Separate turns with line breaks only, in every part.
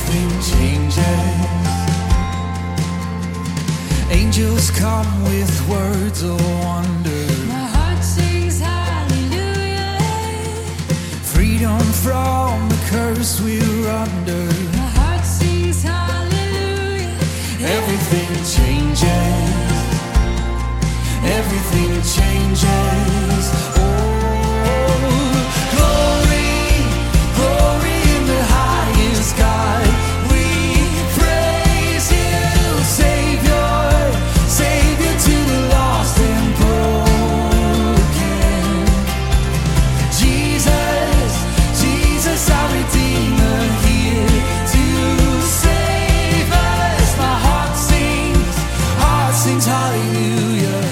everything changes. Angels come with words of wonder.
My heart sings hallelujah.
Freedom from the curse we're under.
My heart sings hallelujah.
Everything changes. Everything changes. Oh, glory, glory in the highest God. We praise you, Savior, Savior to the lost and broken. Jesus, Jesus, our Redeemer, here to save us. My heart sings hallelujah.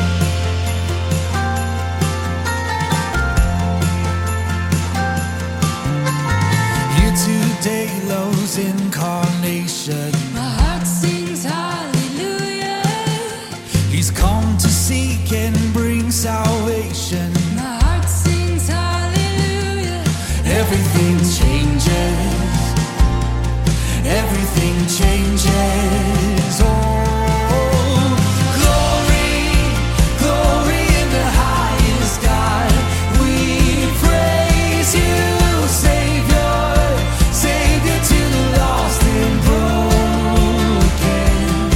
Here today, Love's incarnation.
My heart sings hallelujah.
He's come to seek and bring salvation.
My heart sings hallelujah.
Everything changes. Everything changes. Oh, glory, glory in the highest God. We praise you, Savior, Savior to the lost and broken.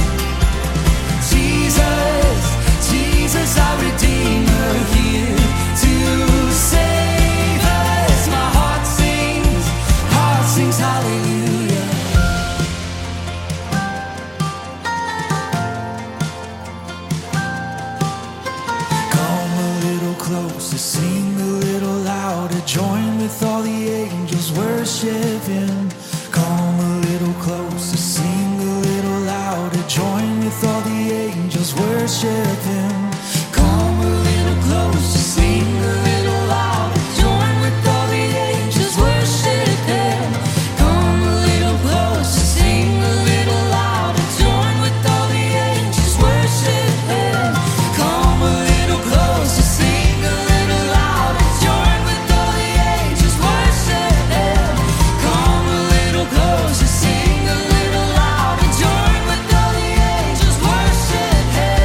Jesus, Jesus, our Redeemer, here to save us. My heart sings hallelujah. Come a little closer, sing a little louder, join with all the angels, worship Him. Come a little closer, sing a little louder, join with all the angels, worship Him. Come a little closer, sing a little louder, join with all the angels, worship Him. Come a little closer, sing a little louder, join with all the angels, worship Him. Come a little closer, sing a little louder, join with all the angels, worship Him. Come a little closer, sing a little louder, join with all the angels, worship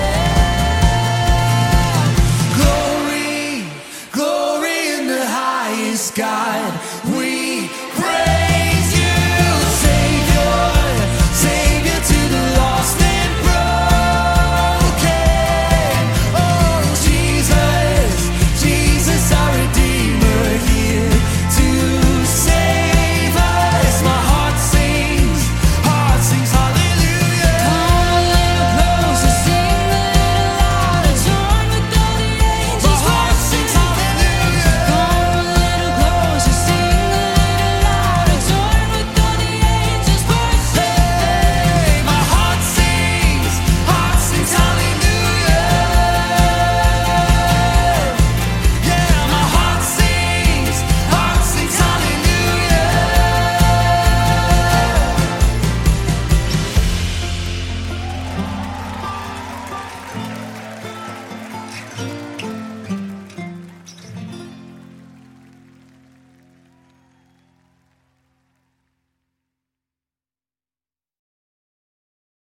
Him. Glory, glory in the highest God, we pray.